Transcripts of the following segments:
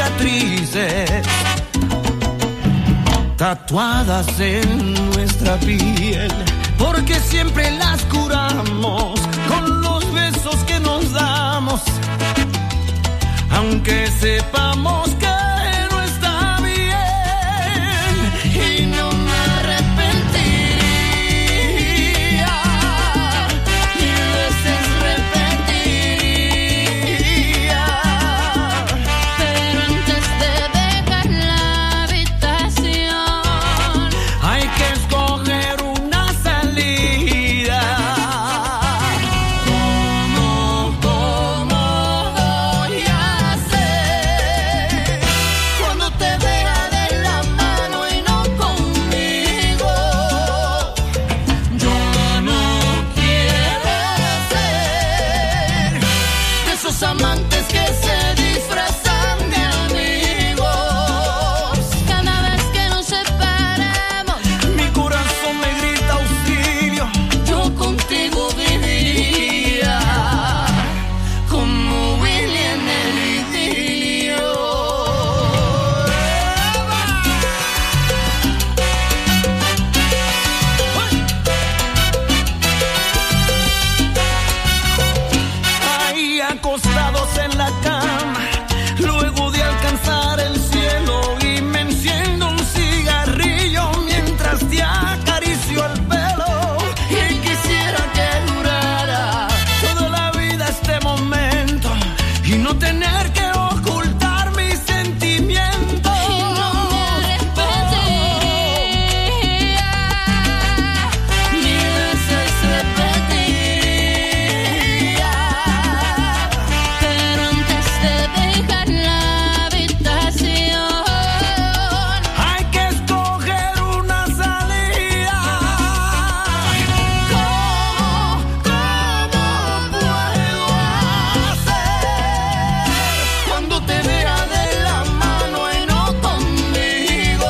cicatrices tatuadas en nuestra piel, porque siempre las curamos con los besos que nos damos, aunque sepamos que no está bien, y no me arrepentiría, mil veces repetiría, pero antes de dejar la habitación hay que escoger una salida. ¿Cómo voy a hacer cuando te vea de la mano y no conmigo? Yo no quiero ser de esos amantes que se disfrazan de amigos. cada vez que nos separamos. Mi corazón me grita auxilio. Yo contigo viviría como Willy en el idilio. Ahí acostados en la cama, luego de alcanzar el cielo, y me enciendo un cigarrillo mientras te acaricio el pelo. Y quisiera que durara toda la vida este momento y no tener que ocultar mis sentimientos. Y no me arrepentiría, Mil veces repetiría, pero antes de dejar la habitación hay que escoger una salida. ¿Cómo puedo hacer cuando te vea de la mano y no conmigo?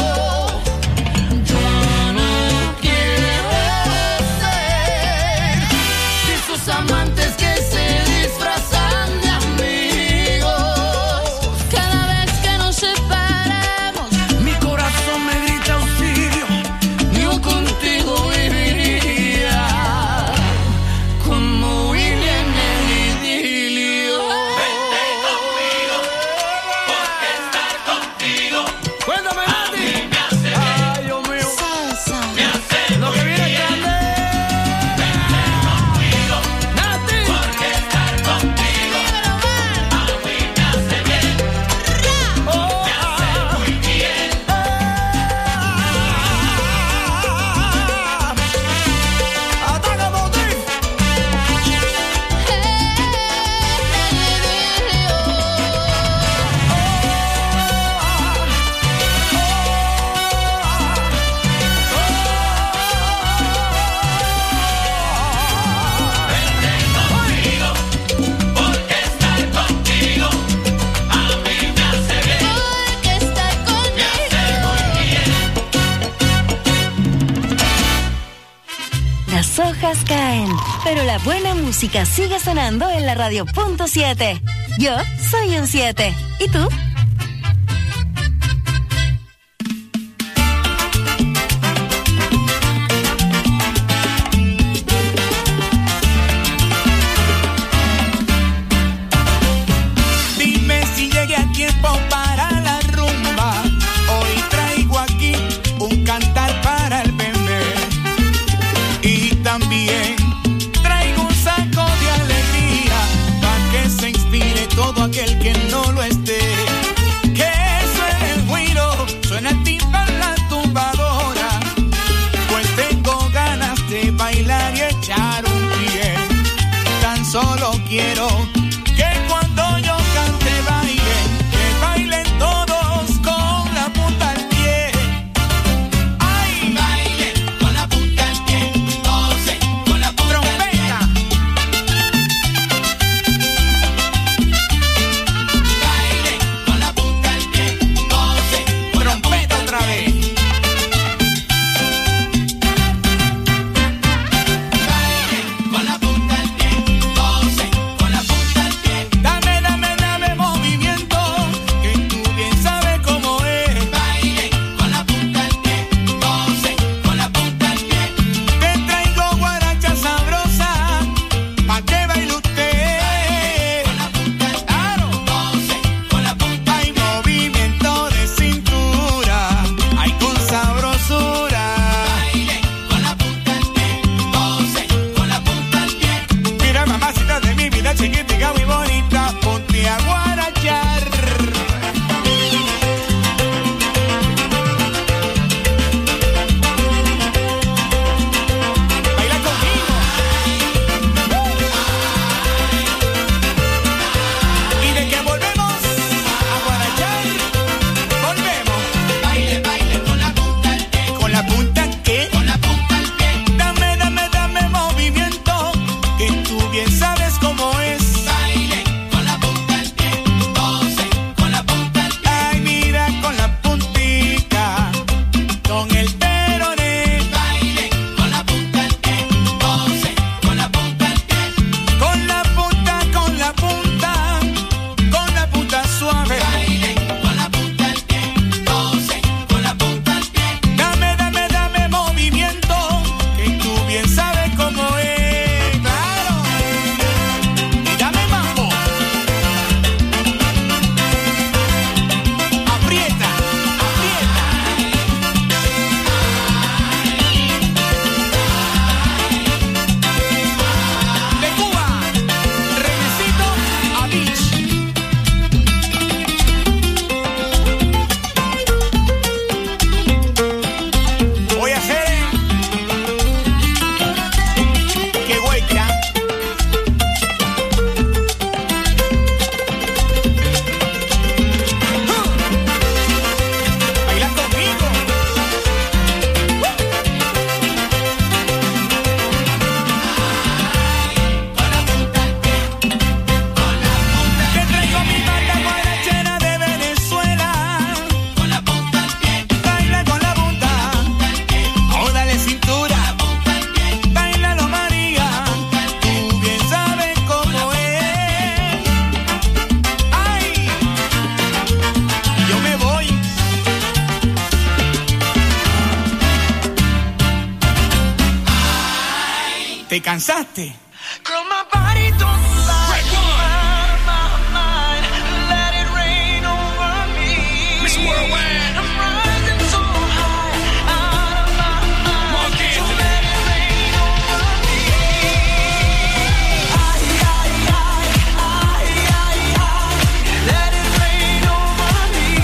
Yo no quiero ser de esos amantes que se disfrazan de amigos. cada vez que nos separamos. Mi corazón me grita auxilio. Yo contigo viviría como Willy en el idilio. Vente conmigo, porque estar contigo. Cuéntame, Nati. Ay, Dios mío. Lo que viene es grande. Vente conmigo, Nati. Porque estar contigo a mí me hace bien. Me hace muy bien. Ataca, Botín. Porque estar contigo a mí me hace bien. Porque estar conmigo. Las hojas caen, pero la buena música sigue sonando en la radio punto 7. Yo soy un 7. ¿Y tú? Dime si llegué a tiempo para la rumba. Hoy traigo aquí un cantar para el bebé. Y también traigo un saco de alegría para que se inspire todo aquel que no lo esté. Que suene el güiro, suena el timbal, la tumbadora. Pues tengo ganas de bailar y echar un pie. Tan solo quiero que cuando yo cante bailen, que bailen todos con la punta al pie. ¡Ay! Bailen con la punta al pie, gocen con la punta al pie. ¡Trompeta! ¿Te cansaste? Girl, my body don't lie. Out of my mind, let it rain over me. Miss Worldwide. I'm rising so high, out of my mind. So let it rain over me. Ay, ay, ay, ay, ay, ay. Let it rain over me.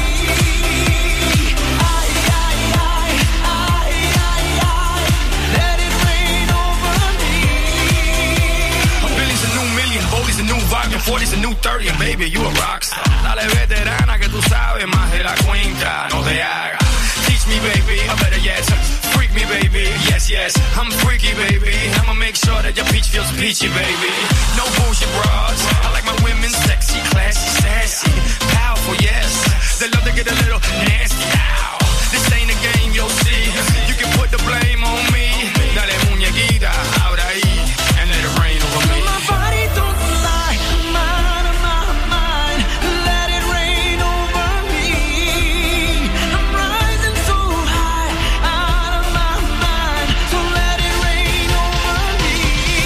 Ay, ay, ay, ay, ay, ay. Let it rain over me. A Billy's a new million, Bolly's a new volume, 40's a new 30, and baby, you a rockstar. Dale veterana que tú sabes más de la cuenta, no te hagas. Teach me, baby, or better yet, freak me, baby. Yes, yes, I'm freaky, baby. I'ma make sure that your peach feels peachy, baby. No bullshit bras. I like my women sexy, classy, sassy, powerful, yes. They love to get a little nasty. Ow. This ain't a game, you'll see. You can put the blame on me. Dale muñequita, ahora ahí, and let it rain over me. My body don't lie, I'm out of my mind. Let it rain over me. I'm rising so high, out of my mind. So let it rain over me.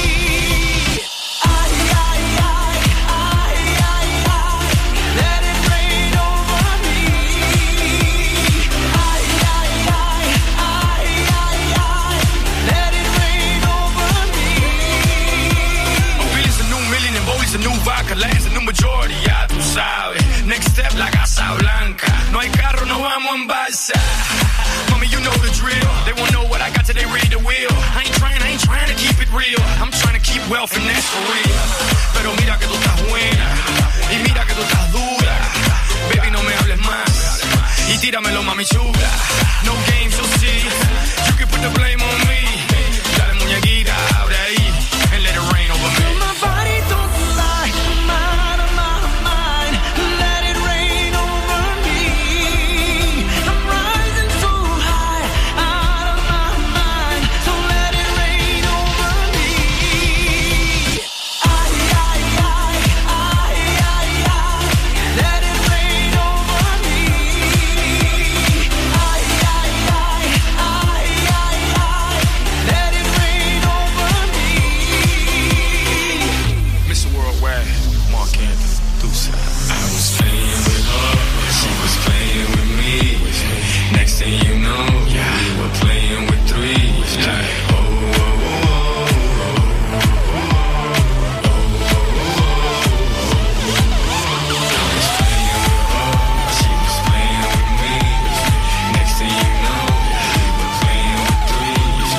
Ay, ay, ay, ay, ay, ay. Let it rain over me. Ay, ay, ay, ay, ay, ay. Let it rain over me. Billy's a new million and Bolly's a new vodka, Lance a new majority, ya tú sabes. Next step, la Casa Blanca. No hay carro, no vamos en balsa. Mami, you know the drill. They won't know what I got till they read the wheel. I ain't trying to keep it real. I'm trying to keep wealth and that's for real. Pero mira que tú estás buena y mira que tú estás dura. Baby, no me hables más y tíramelo, mami chula. No games, you'll see. You can put the blame on me. Dale muñequita, abre ahí and let it rain over me. My body don't lie, I'm out of my mind. Let it rain over me. I'm rising so high, out of my mind. So let it rain over me. Ay, ay, ay, ay, ay, ay. Let it rain over me. Ay, ay, ay, ay, ay, ay. Let it rain over me. Mr. Worldwide, Mark Anthony, Deuce. I was playing with her, she was playing with me. Next thing you know, we were playing with threes. Like, oh, oh, oh, I was playing with her, she was playing with me. Next thing you know, we were playing with threes.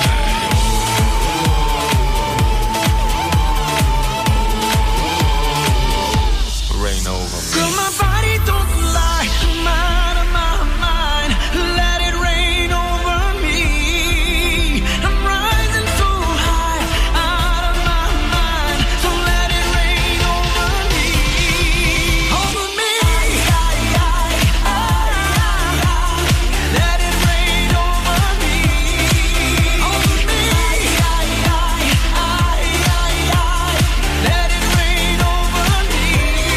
Like, Rain over me. Girl, my body don't lie, I'm out of my mind. Let it rain over me. I'm rising so high, out of my mind. So let it rain over me. Over me. Ay, ay, ay, ay, ay. Let it rain over me. Over me. Ay, ay, ay, ay, ay. Let it rain over me.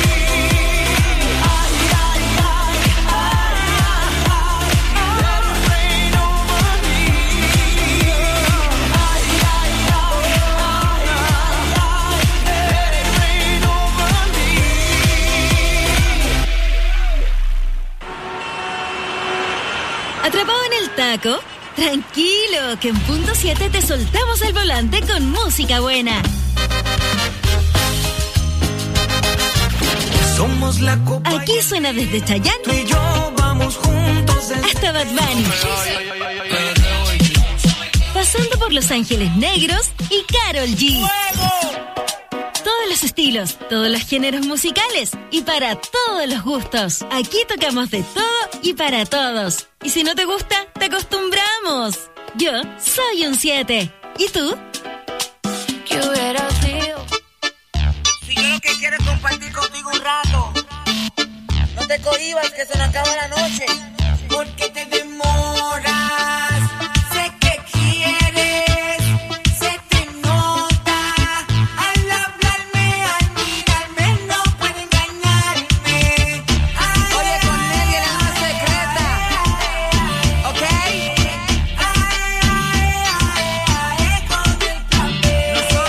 Ay, ay, ay, ay, ay. Let it rain over me. Ay, ay, ay, ay, ay. Let it rain over me. ¿Atrapado en el taco? Tranquilo, que en punto 7 te soltamos el volante con música buena. Somos la copa. Aquí suena desde Chayanne Tú y yo vamos juntos hasta Bad Bunny, pasando por Los Ángeles Negros y Karol G. Todos los estilos, todos los géneros musicales y para todos los gustos. Aquí tocamos de todo y para todos. Y si no te gusta, te acostumbramos. Yo soy un 7. ¿Y tú? ¿Qué hubiera sido? Si yo lo que quiero es compartir contigo un rato, no te cohibas que se nos acaba la noche. Porque te demoras, sé que quieres, se te nota. Al hablarme, al mirarme, no puede engañarme. Oye, con Nelly la más secreta, ¿ok? Con el café. Nosotros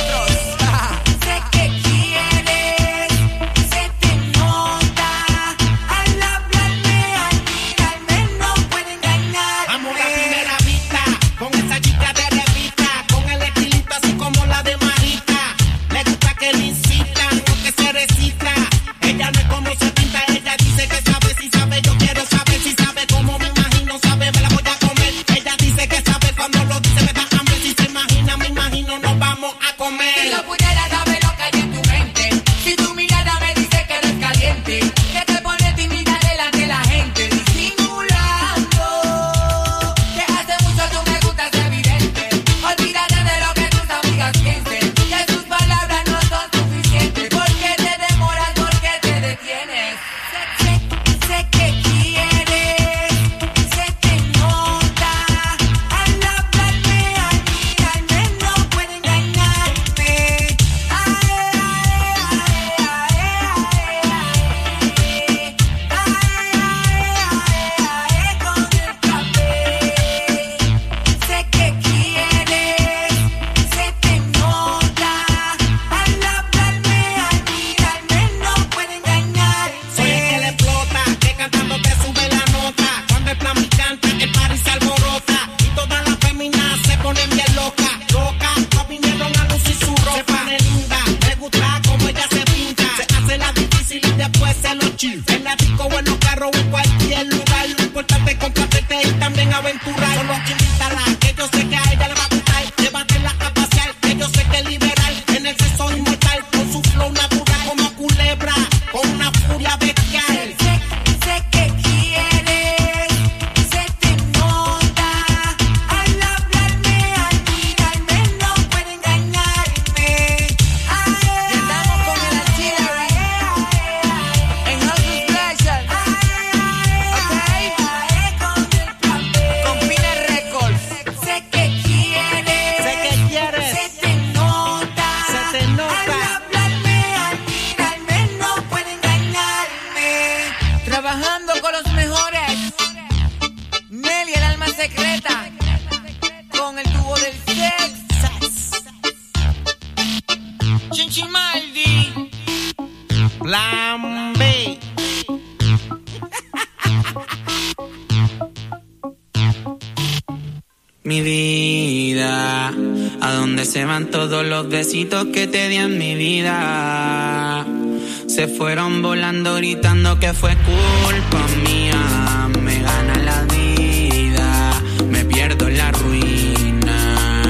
En la disco o en los carros o en cualquier lugar. Lo importante es complacerse y también aventurar. Solo invitarla, que yo sé que a ella le va a gustar. Llévatela a pasear, que yo sé que es liberal. En el sexo inmortal, con su flow natural. Como culebra, con una furia bestial. Sé que quieres, se te nota. Al hablarme, al mirarme, no puede engañarme. Y estamos con el artillery en House Pleasure. Con Pina Records. Sé que quieres, se te nota. Al hablarme, al mirarme, no puede engañarme. Trabajando con los mejores. Nelly, el alma secreta. Con el tubo del sex. Chinchimaldi. Plan B. Mi vida, ¿a dónde se van todos los besitos que te di en mi vida? Se fueron volando gritando que fue culpa mía. Me gana la vida, me pierdo en la ruina.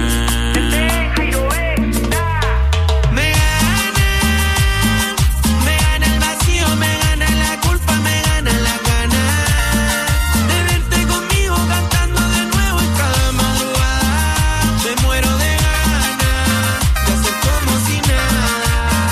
Me gana el vacío, me gana la culpa, me gana la gana de verte conmigo cantando de nuevo en cada madrugada. Me muero de ganas de hacer como si nada.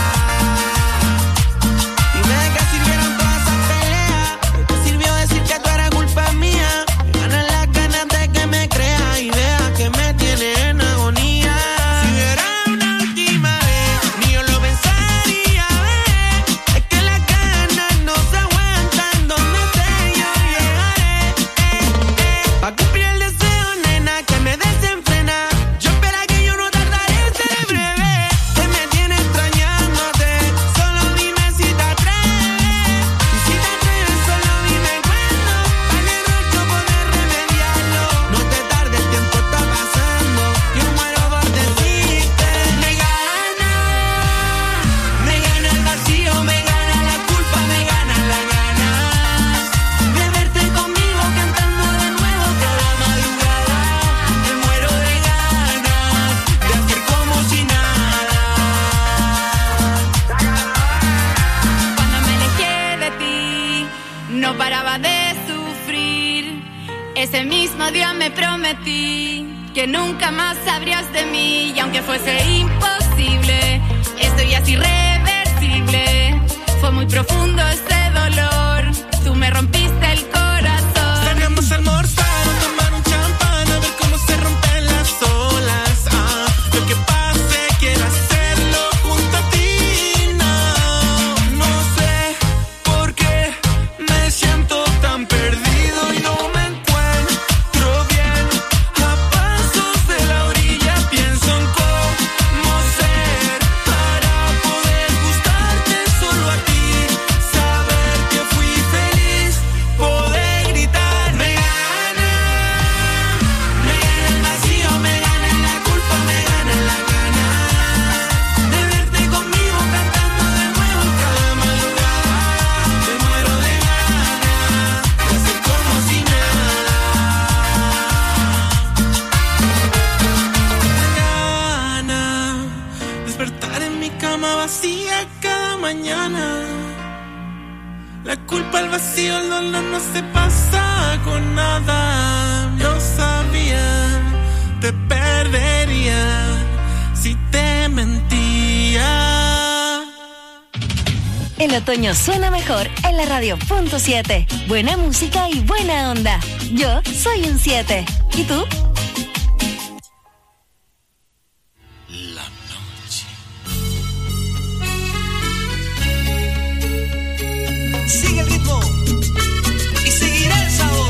Dime de qué sirvieron todas esas peleas, de qué sirvió decir que tú eras culpa mía. Me ganan las ganas de que me creas y veas que me tienes en agonía. Si hubiera una última vez, ni yo lo pensaría, es que las ganas no se aguantan, donde esté yo llegaré, pa' cumplir el deseo, nena, que me desenfrena. Yo espera que yo no tardaré en ser breve, que me tiene extrañándote. Solo dime si te atreves, y si te atreves solo dime cuándo, para que yo poder remediarlo. No te tardes, el tiempo está pasando, yo muero por decirte. Me gana el vacío, me gana la culpa, me gana la ganas de verte conmigo cantando de nuevo cada madrugada. Me muero de ganas de hacer como si nada. Cuando me alejé de ti, no paraba de sufrir. Ese mismo día me prometí que nunca más sabrías de mí. Y aunque fuese imposible, esto ya es irreversible. Fue muy profundo este dolor, tú me rompiste el corazón. Salgamos a almorzar o tomar un champán, a ver cómo se rompen las olas. Lo que pase, quiero hacerlo junto a ti. No sé por qué me siento tan perdido y no me encuentro bien. A pasos de la orilla pienso en cómo ser para poder gustarte solo a ti. Saber que fui feliz, poder gritar. Me gana el vacío, me gana la culpa, me gana la gana de verte conmigo cantando de nuevo en cada madrugada. Me muero de ganas de hacer como si nada. Me gana despertar en mi cama vacía cada mañana. La culpa, el vacío, el dolor no se pasa con nada. Yo sabía, te perdería si te mentía. El otoño suena mejor en la radio punto 7. Buena música y buena onda. Yo soy un 7. ¿Y tú? Sigue el ritmo y seguirá el sabor.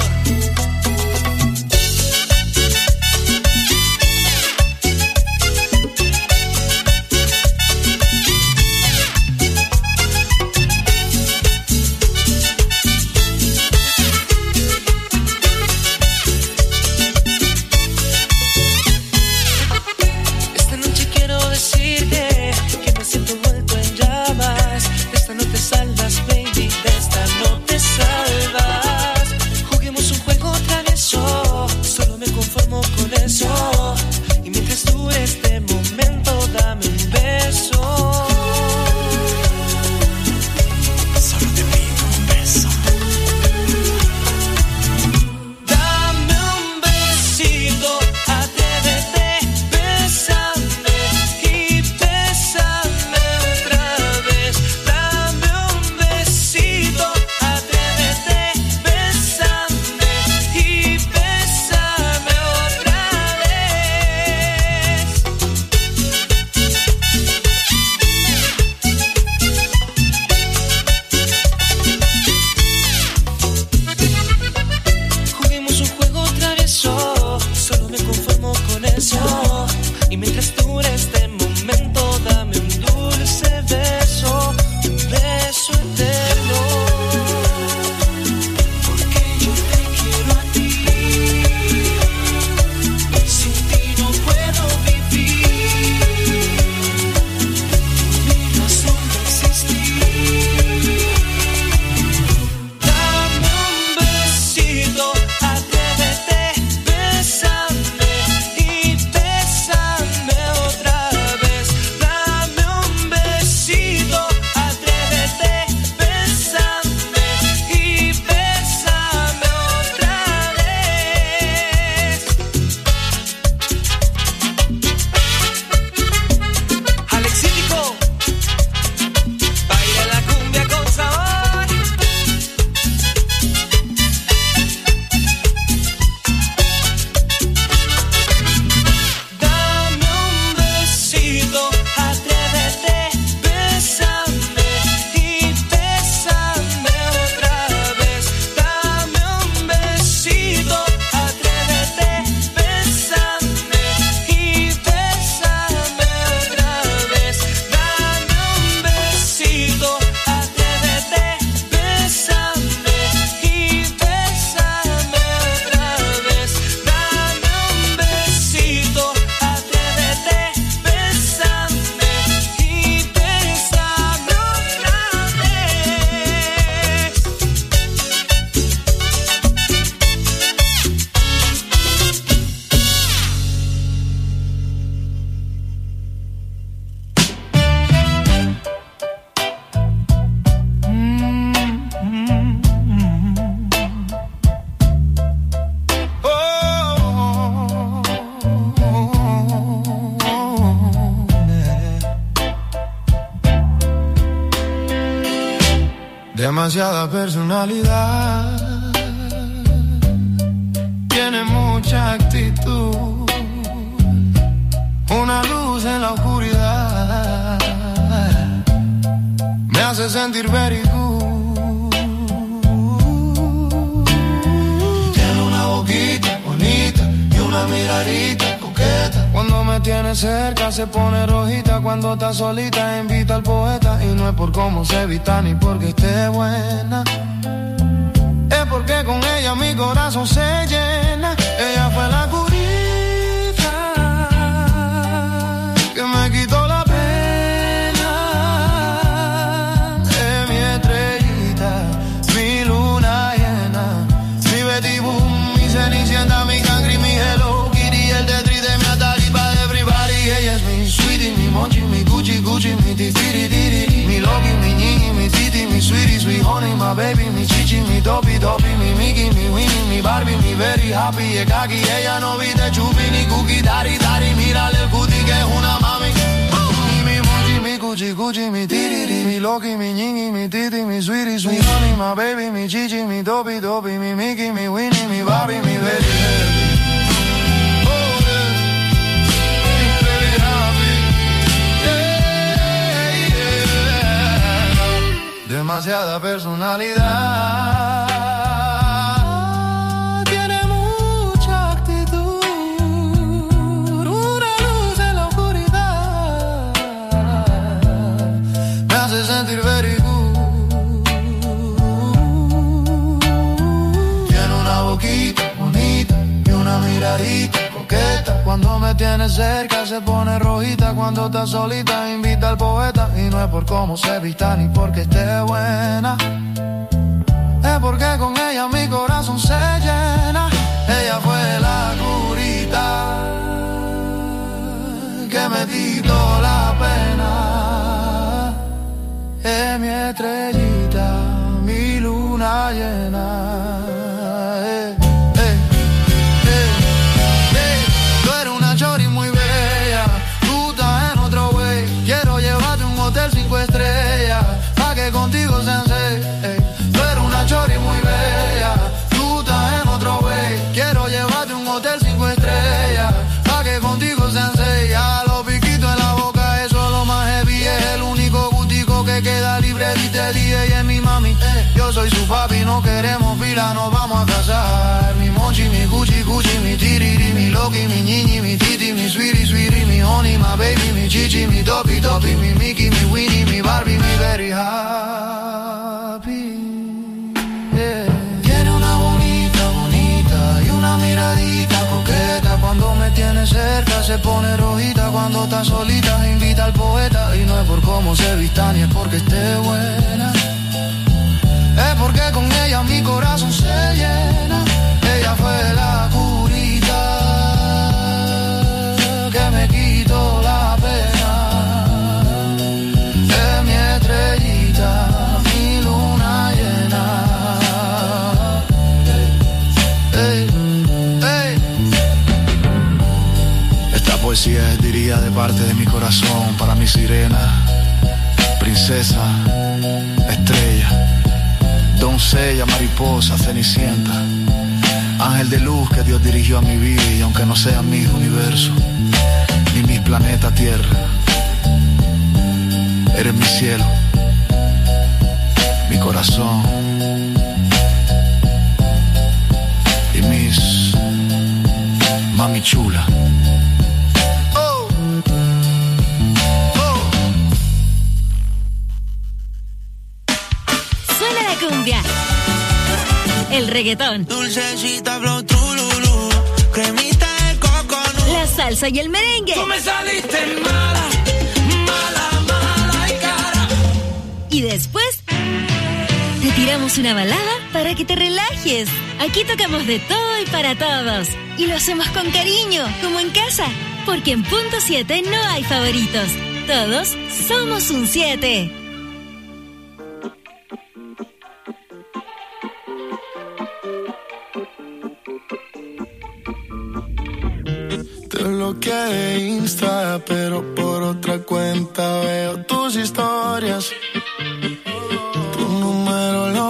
demasiada personalidad, tiene mucha actitud, una luz en la oscuridad, me hace sentir very good. Tiene una boquita bonita y una miradita coqueta. Cuando me tiene cerca se pone rojita, cuando está solita invita al poeta. Y no es por cómo se vista ni porque esté buena, es porque con ella mi corazón se llena. Ella fue la curita que me quitó la pena. Es mi estrellita, mi luna llena, mi Betty Boom, mi Cenicienta, mi Cangri, mi Hello Kitty, el Tetris de mi Ataripa de everybody. Ella es mi sweetie, mi Monchi, mi Gucci, Gucci, mi Titiri, Tiri, mi Loki, mi Ñi, mi Titi, mi sweetie, sweet honey, my baby, mi Chichi, mi Topi, Topi, mi Mickey, mi Winnie, mi Barbie, mi very happy, es kaki. Ella no viste chupi ni cookie, dari, dari, mírale el cutie que es una mami. Mi Monchi, mi Gucci, Gucci, mi Tiri, mi Loki, mi Ñi, mi Titi, mi sweetie, sweet honey, my baby, mi Chichi, mi Topi, Topi, mi Mickey, mi Winnie, mi Barbie, mi very happy. Demasiada personalidad, tiene mucha actitud, una luz en la oscuridad, me hace sentir very good. Tiene una boquita bonita y una miradita coqueta. Cuando me tiene cerca se pone rojita, cuando está solita invita al poeta. Y no es por cómo se vista ni porque esté buena, es porque con ella mi corazón se llena. Ella fue la curita que me quitó la pena, es mi estrellita, mi luna llena. Chori muy bella, tú estás en otro way. Quiero llevarte a un hotel 5 estrellas, pa' que contigo sensei. Tú eres una chori muy bella, tú estás en otro way. Quiero llevarte a un hotel 5 estrellas, pa' que contigo sensei. A los piquitos en la boca, eso es lo más heavy. Es el único gustico que queda libre. Dite dije y es mi mami, yo soy su papi. No queremos pila, nos vamos a casar. Mi Monchi, mi Gucci, Gucci, mi Tiriri, mi Loki, mi Ñi, mi Titi, mi sweetie, sweetie, mi honey, my baby, mi Chichi, mi Topi, Topi, mi Mickey, mi Winnie, mi Barbie, mi very happy. Yeah. Tiene una bonita, bonita y una miradita coqueta. Cuando me tiene cerca se pone rojita, cuando está solita invita al poeta. Y no es por cómo se vista ni es porque esté buena, es porque con ella mi corazón se llena. Ella fue la curita que me quitó la pena, es mi estrellita, mi luna llena. Hey, hey. Esta poesía es dirigida de parte de mi corazón para mi sirena, princesa, estrella, doncella, mariposa, cenicienta, ángel de luz que Dios dirigió a mi vida. Y aunque no sea mi universo ni mi planeta Tierra, eres mi cielo, mi corazón y mis mami chula. Oh. Oh. Suena la cumbia, el reggaetón, Dulcecita, flow, trululú, cremita de coco, la salsa y el merengue. Tú me saliste mala, mala, mala y cara. Y después te tiramos una balada para que te relajes. Aquí tocamos de todo y para todos. Y lo hacemos con cariño, como en casa. Porque en Punto 7 no hay favoritos. Todos somos un 7. Te bloqueé de Insta, pero por otra cuenta veo tus historias. Tu número lo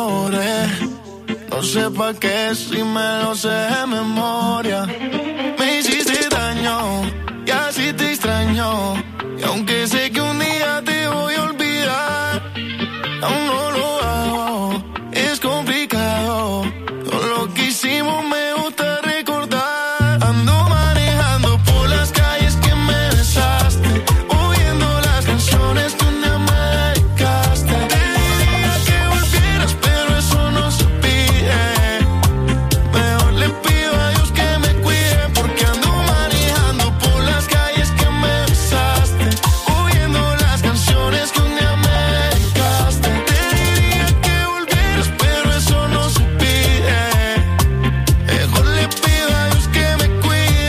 sepa que si me lo sé de memoria. Me hiciste daño y así te extraño. Y aunque sé que un día te voy a olvidar, aún no lo hago, es complicado. Todo lo que hicimos me gusta recordar. Ando manejando por las calles que me besaste, oyendo las canciones que un día me dedicaste. Te diría que volvieras, pero eso no se pide. Mejor le pido a Dios que me cuide, porque ando manejando por las calles que me besaste, oyendo las canciones que un día me dedicaste. Te diría que volvieras, pero eso no se pide. Mejor le pido a Dios que me cuide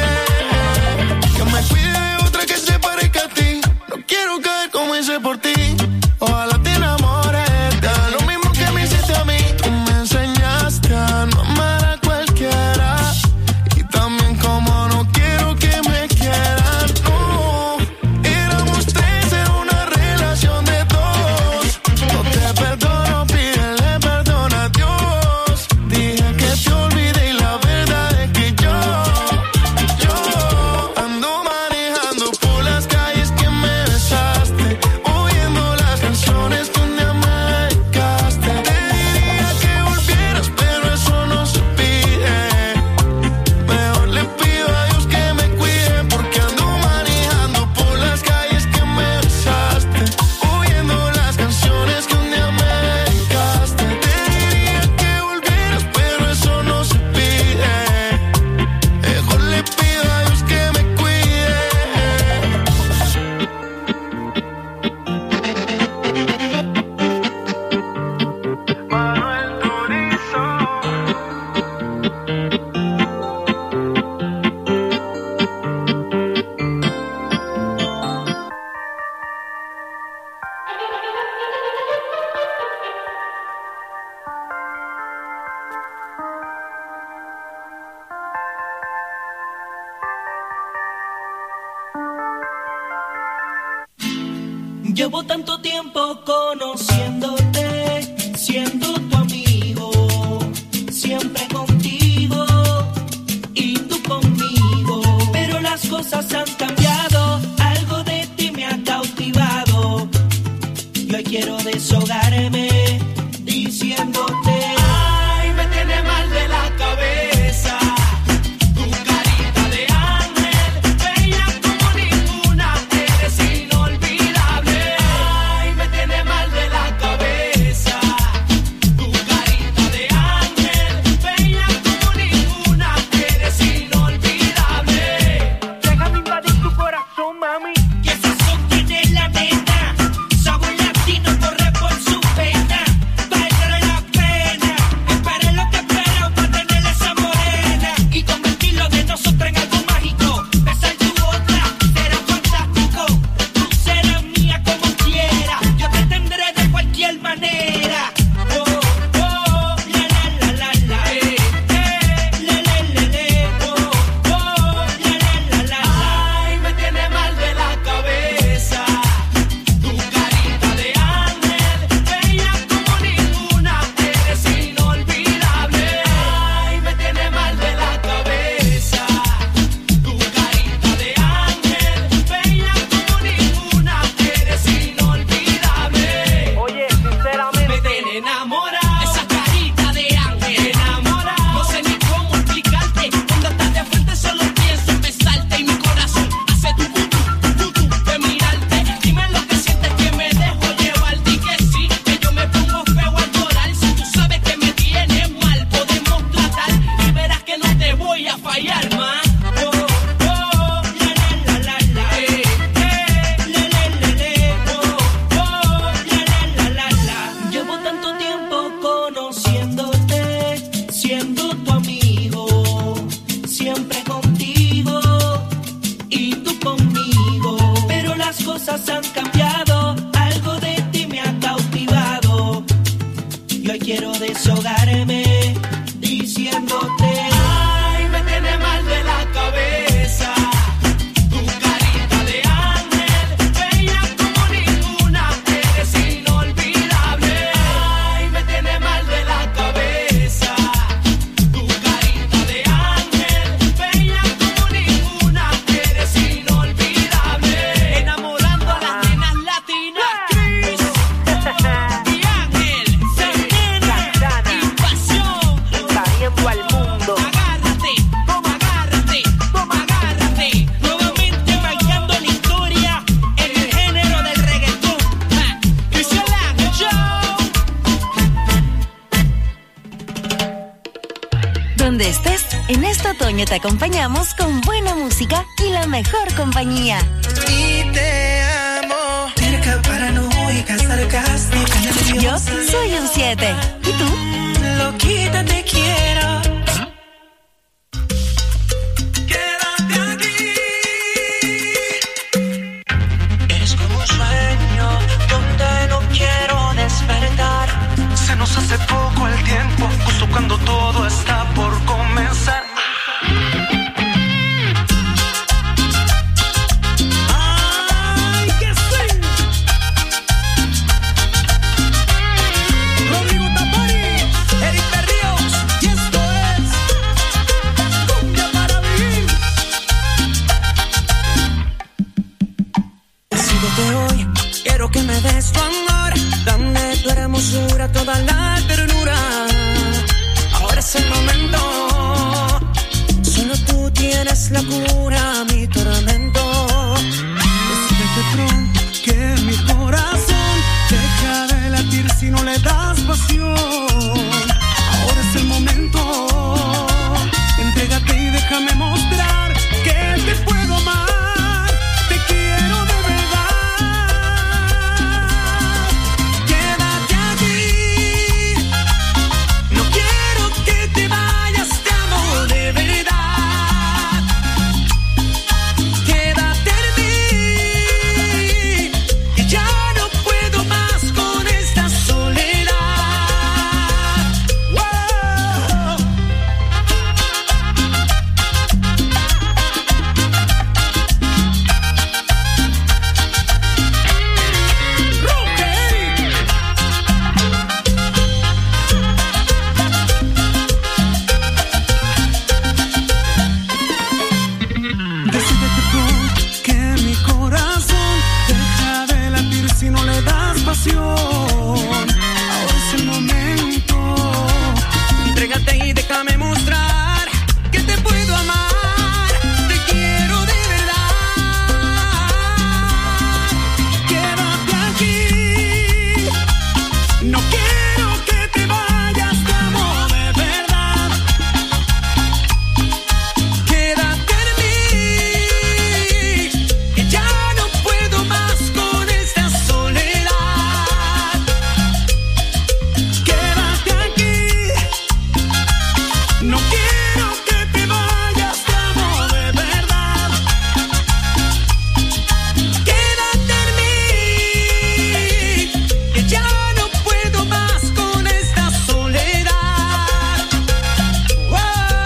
de otra que se parezca a ti. No quiero caer como hice por ti. Ojalá te enamores, te haga lo mismo que me hiciste a mí. Tú me enseñaste a no amar a cualquiera, y también como no quiero que me quieran. No, éramos tres en una relación de dos. No te perdono, pídele perdón a Dios. Dije que te olvidé y la verdad es que yo ando manejando por las calles que me besaste, oyendo las canciones que un día me dedicaste. Te diría que volvieras, pero eso no se pide. Mejor le pido a Dios que me cuide, porque ando manejando por las calles que me besaste, oyendo las canciones que un día me dedicaste. Te diría que volvieras, pero eso no se pide. Mejor le pido a Dios que me cuide. Manuel Turizo. Llevo tanto tiempo conociéndote, siendo tu amigo, siempre contigo y tú conmigo. Pero las cosas han cambiado, algo de ti me ha cautivado. Y hoy quiero deshogarme diciéndote: ay, me tiene mal de la cabeza. Tu carita de ángel, bella como ninguna, eres inolvidable. Ay, me tiene mal de la cabeza. Donde estés, en este otoño te acompañamos con buena música y la mejor compañía. Y te amo. Cerca, paranoica, sarcástica, Yo soy un 7. ¿Y tú? Loquita, te quiero. Hace poco el tiempo, justo cuando todo está por comenzar. ¡Ay, que sí! Rodrigo Tapari, Eric Berríos, y esto es Cumbia para Vivir. Decídete hoy, quiero que me des tu amor. Dame tu hermosura, toda la ternura. Ahora es el momento. Solo tú tienes la cura, mi tormento. Decídete pronto que mi corazón deja de latir si no le das pasión. Ahora es el momento. Entrégate y déjame mostrar que te puedo amar. Te quiero de verdad. Ahora es el momento. Entrégate y déjame mostrar que te puedo amar. Te quiero de verdad. Quédate aquí. No quiero que te vayas, te amo de verdad. Quédate en mí, que ya no puedo más con esta soledad. No quiero que te vayas, te amo de verdad. Quédate en mí, que ya no puedo más con esta soledad. Oh,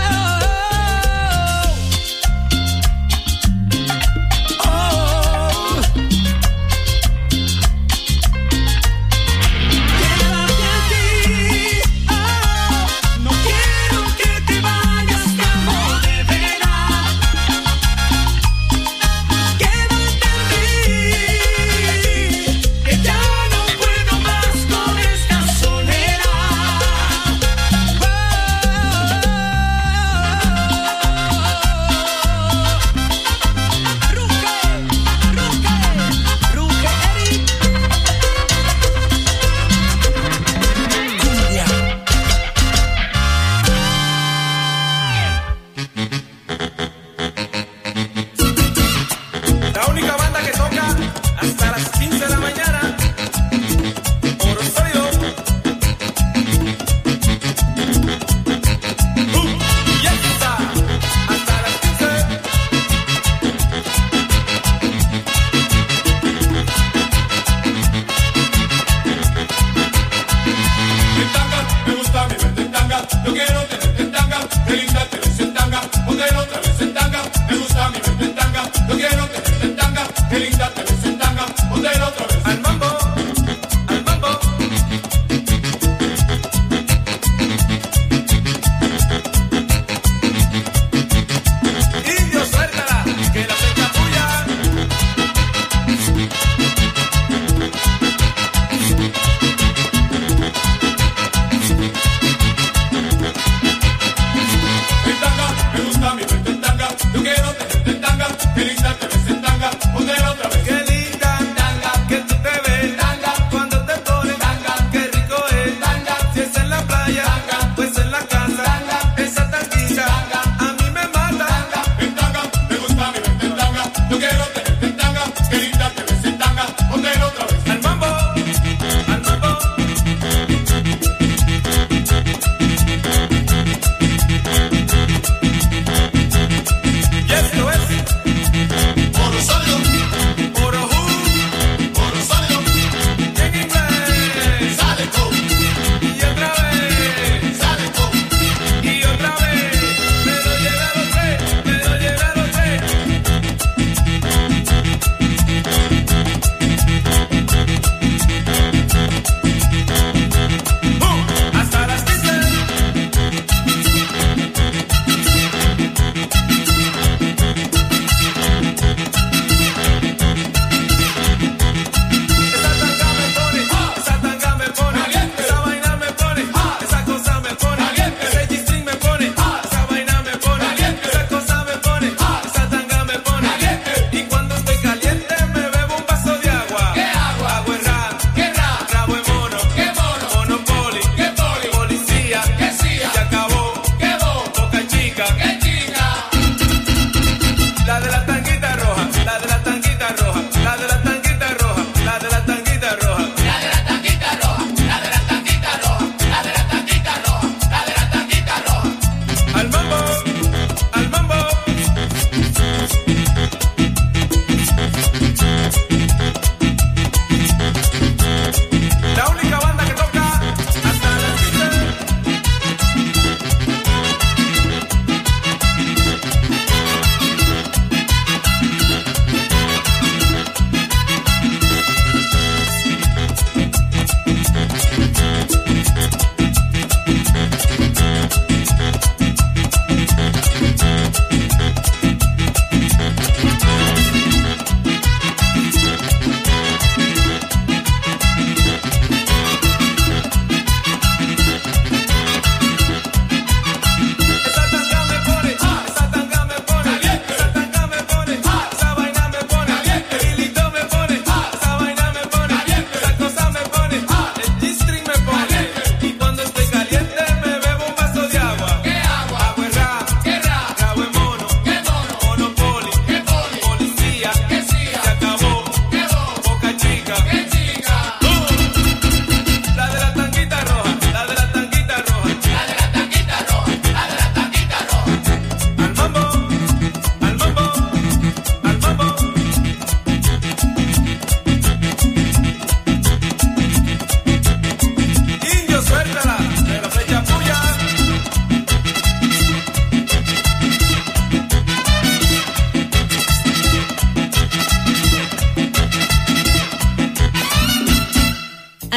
oh, oh. Quédate aquí. Oh, no quiero que te vayas, te amo de verdad. Quédate en mí, que ya no puedo más con esta soledad. Ruge, Eric. Cumbia. La única banda que toca hasta las 15 de la mañana. Oro sólido. Y esta, hasta las 15. En tanga, me gusta mi verte en tanga. Yo quiero tenerte en tanga. Qué linda te ves en tanga. Póntelo otra vez en tanga. Me gusta mi verte en tanga. Yo quiero tenerte en tanga. Qué linda te ves en tanga. Póntelo otra vez al mambo. Al mambo. Indio, suéltala, que la fecha tuya. En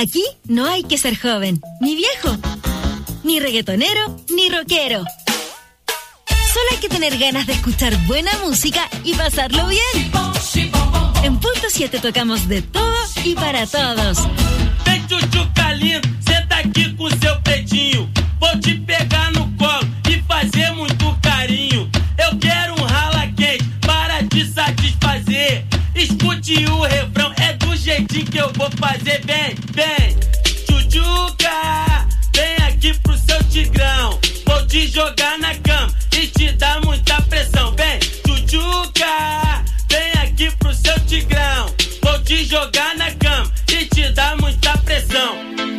Aquí no hay que ser joven, ni viejo, ni reggaetonero, ni rockero. Solo hay que tener ganas de escuchar buena música y pasarlo bien. En Punto 7 tocamos de todo y para todos. Vem, tchutchuca lindo, senta aqui com seu pretinho. Vou te pegar no colo e fazer muito carinho. Eu quero rala quente para te satisfazer. Escute o refrão, é do jeitinho que eu vou fazer. Vem, vem, tchutchuca, vem aqui pro seu tigrão. Vou te jogar na cama e te dar muita pressão. Vem, tchutchuca, vem aqui pro seu tigrão. Vou te jogar na cama e te dar muita pressão.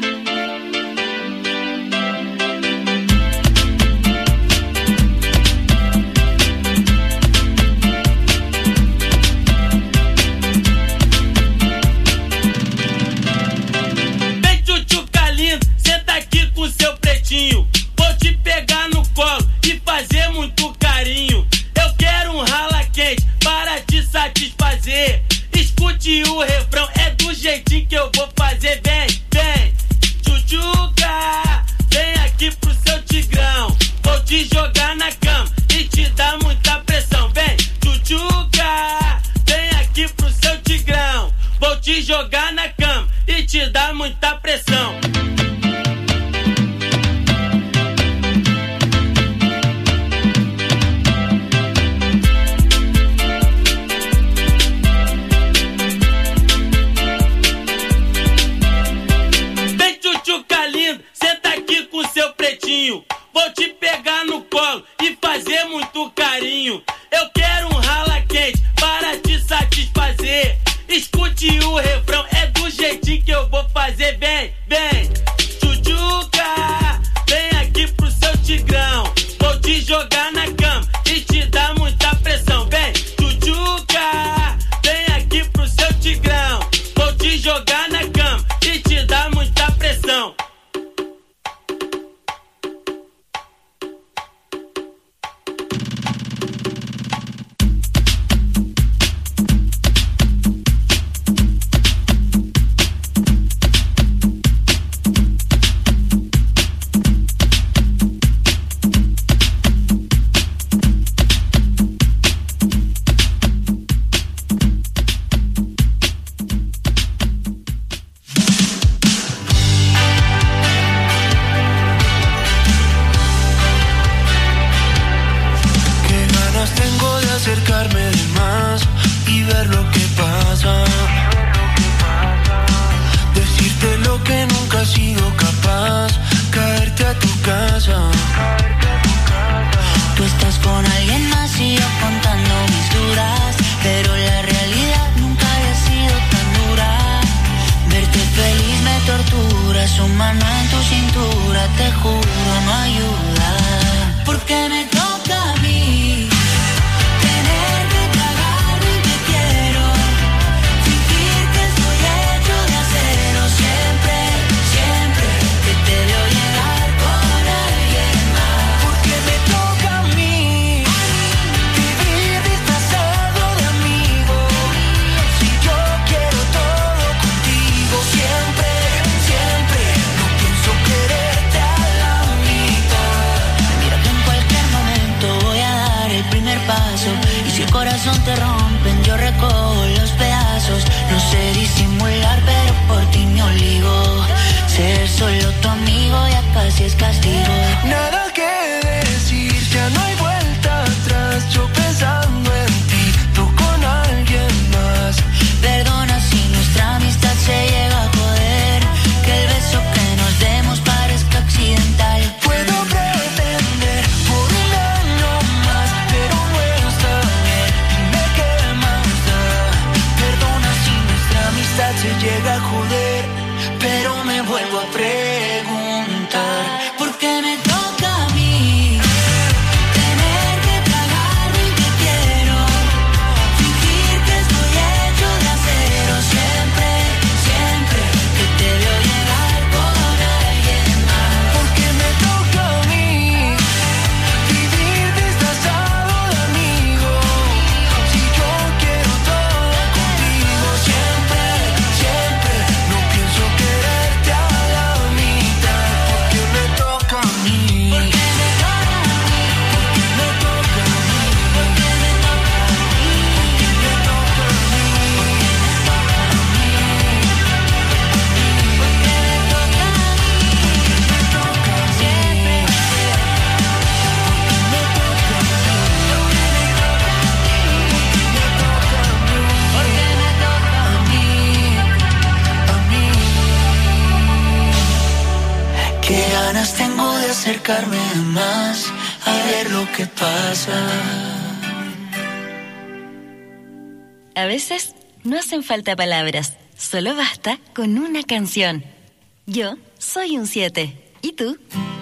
Vem, tchutchuca lindo, senta aqui com seu pretinho. Vou te pegar no colo e fazer muito carinho. Eu quero rala quente para te satisfazer. Escute o refrão, é do jeitinho que eu vou fazer. Vem, vem, tchutchuca, vem aqui pro seu tigrão. Vou te jogar na cama e te dar muita pressão. Vem, tchutchuca, vem aqui pro seu tigrão. Vou te jogar na cama e te dar muita pressão. Senta aqui com seu pretinho. Vou te pegar no colo e fazer muito carinho. Eu quero rala quente para te satisfazer. Escute o refrão, é do jeitinho que eu vou fazer. Vem, vem, tchutchuca, vem aqui pro seu tigrão. Vou te jogar na cama e te dar muita pressão. Vem, tchutchuca, vem aqui pro seu tigrão. Vou te jogar na cama e te dar muita pressão. Acercarme de más y ver lo que pasa. Decirte lo que nunca he sido capaz. Caerte a tu casa. Tú estás con alguien más y yo contando mis duras, pero la realidad nunca había sido tan dura. Verte feliz me tortura, su mano en tu cintura, te juro no ayuda. Porque me toca a mí corazón te rompen, yo recojo los pedazos. No sé disimular, pero por ti me obligo. Ser solo tu amigo ya casi es castigo. Nada que decir, ya no hay vuelta atrás. Yo pensando en ti, tú con alguien más. Perdona si nuestra amistad se llega a joder. Que el beso que nos demos parezca accidental. Puedo pretender por un año más, pero no está bien. Dime qué más da. Perdona si nuestra amistad se llega a joder, pero me vuelvo a preguntar ¿por qué acercarme más a ver lo que pasa. A veces no hacen falta palabras, solo basta con una canción. Yo soy un 7. ¿Y tú?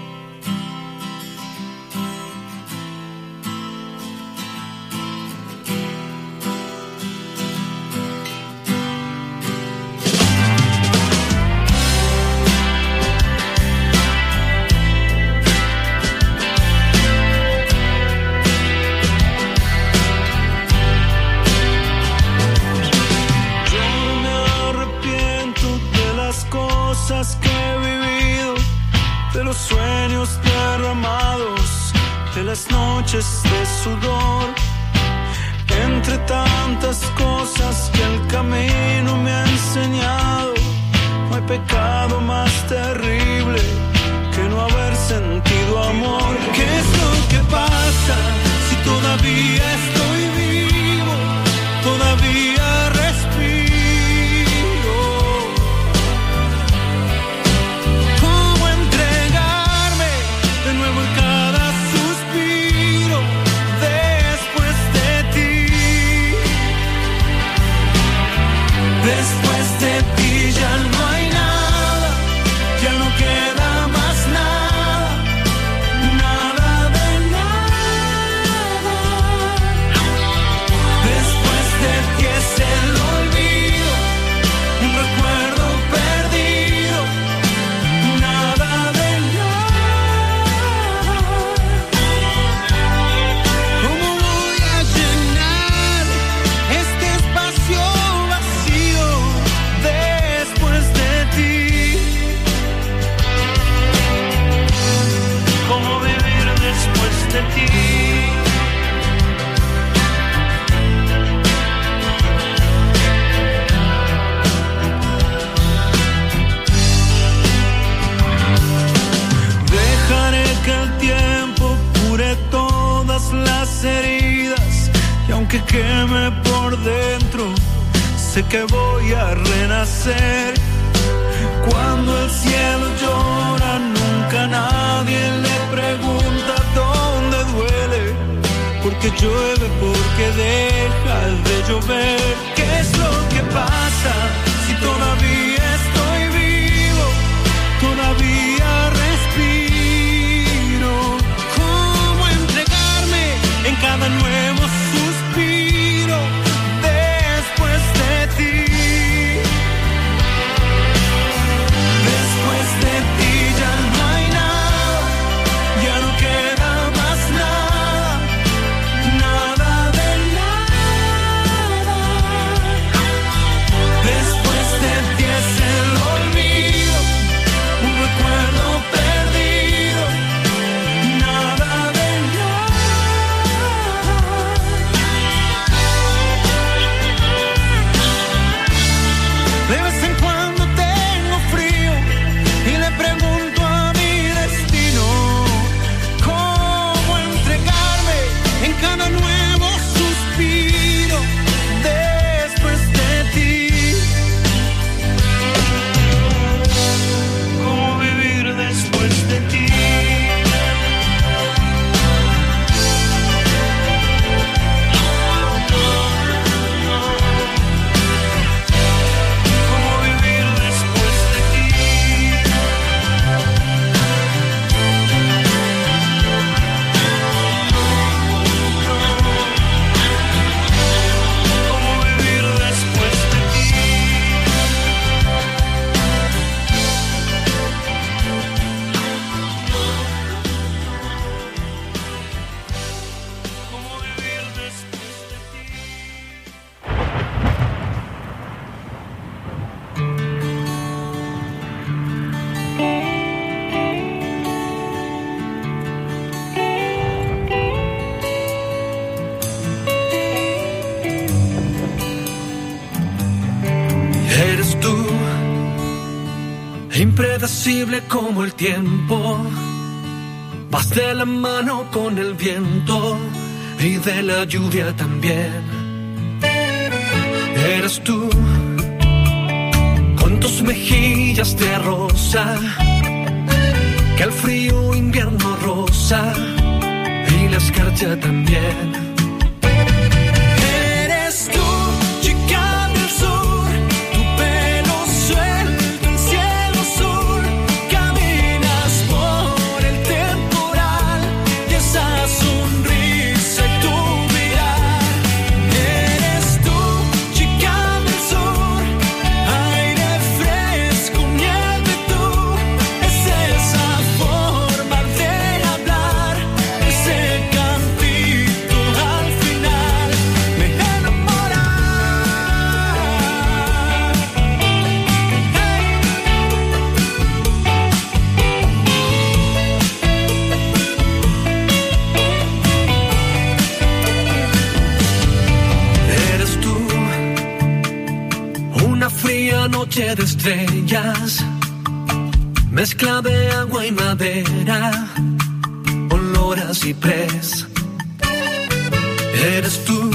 Que he vivido, de los sueños derramados, de las noches de sudor, entre tantas cosas que el camino me ha enseñado. No hay pecado más terrible que no haber sentido amor. ¿Qué es lo que pasa si todavía estoy vivo? Todavía respiro. Después de ti ya no hay nada, ya no queda más nada, nada de nada. Después de ti es el olvido, un recuerdo perdido, nada de nada. ¿Cómo voy a llenar este espacio vacío después de ti? ¿Cómo vivir después de ti? Dejaré que el tiempo cure todas las heridas, y aunque queme por dentro, sé que voy a renacer. Cuando el cielo llora, nunca nadie le pregunta dónde duele, porque llueve, porque deja de llover. ¿Qué es lo que pasa si todavía estoy vivo? Todavía respiro. ¿Cómo entregarme en cada nuevo suspiro después de ti? Después de ti ya no hay nada, ya no queda más nada, nada de nada. Después de ti es el olvido, un recuerdo perdido, nada de nada. De vez en cuando tengo frío y le pregunto a mi destino cómo entregarme en cada nuevo suspiro después de ti. ¿Cómo vivir después de ti? ¿Cómo vivir después de ti? ¿Cómo vivir después de ti? ¿Cómo vivir después de ti? Eres tú, impredecible como el tiempo. Vas de la mano con el viento y de la lluvia también. Eres tú, con tus mejillas de rosa, que el frío invierno rosa y la escarcha también. Eres tú, chica del sur, tu pelo suelto, el cielo azul, caminas por el temporal y esa sonrisa y tu mirar. Eres tú, chica del sur, aire fresco, nieve tú, es esa forma de hablar, ese cantito al final me enamora. Eres tú, una fría noche de estrellas, mezcla de agua y madera, olor a ciprés. Eres tú,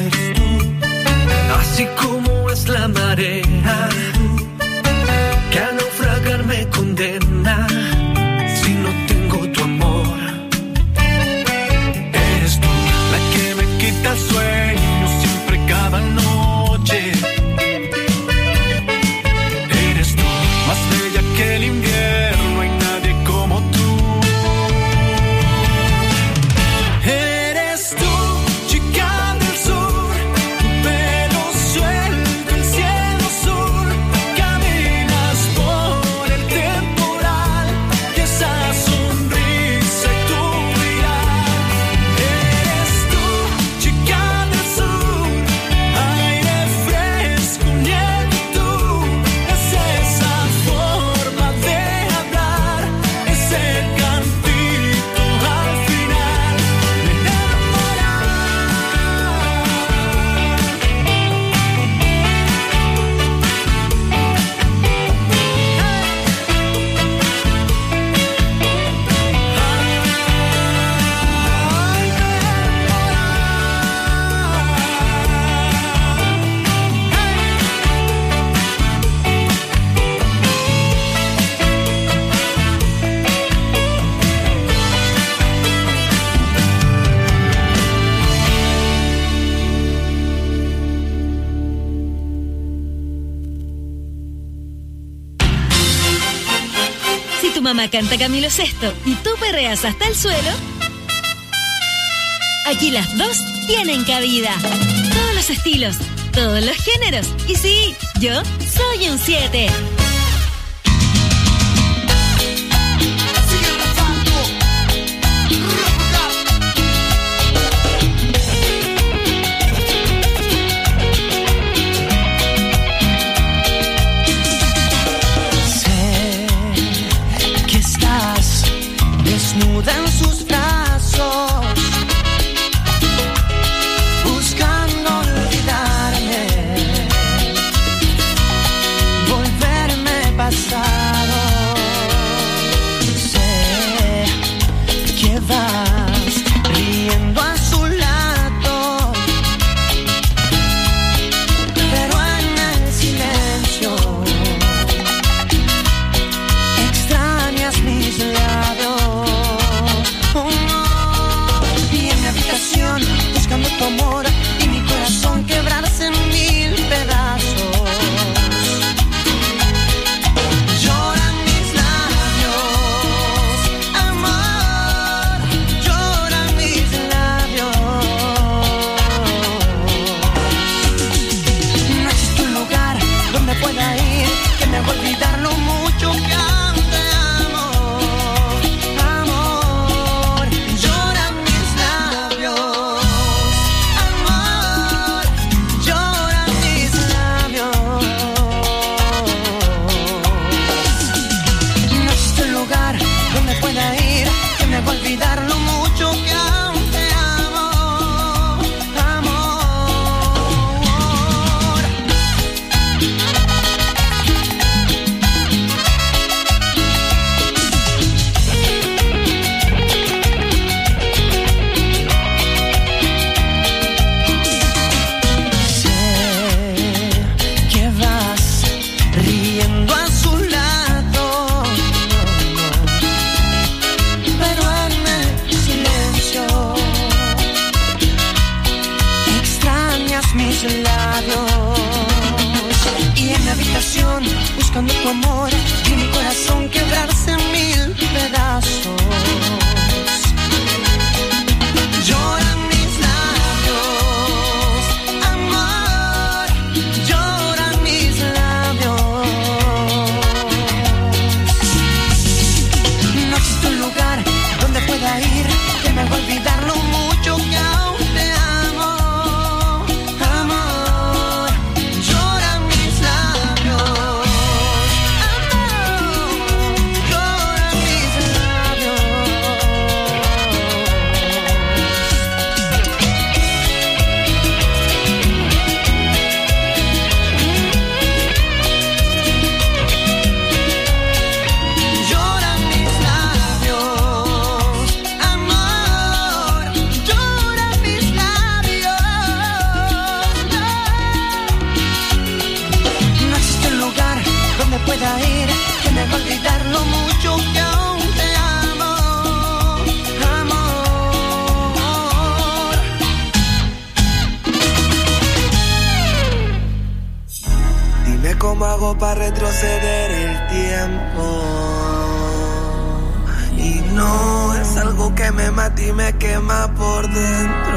así como es la marea, que a naufragar me condena si no tengo tu amor. Eres tú, La que me quita el sueño siempre cada noche. Eres tú, más bella que el invierno, hay nadie como tú. Eres tú, chica del sur, tu pelo suelto, el cielo azul, caminas por el temporal y esa sonrisa y tu mirar. Eres tú, chica del sur, aire fresco, nieve tú, es esa forma de hablar, ese cantito al final me enamora. Si tu mamá canta Camilo Sesto y tú perreas hasta el suelo, aquí las dos tienen cabida. Todos los estilos, todos los géneros. Y sí, yo soy un 7. Sé que estás desnuda en sus brazos, buscando olvidarme, volverme buscando tu amor y mi corazón quebrarse en mil pedazos. Lloran mis labios, amor, lloran mis labios. No existe un lugar donde pueda ir que me haga olvidar lo mucho que aún te amo. Amor, lloran mis labios. Amor, lloran mis labios. Lloran mis labios, amor, lloran mis labios. No existe un lugar donde pueda ir que me haga olvidar lo mucho que aún te amo, amor. Dime cómo hago para retroceder el tiempo. Y no es algo que me mata y me quema por dentro.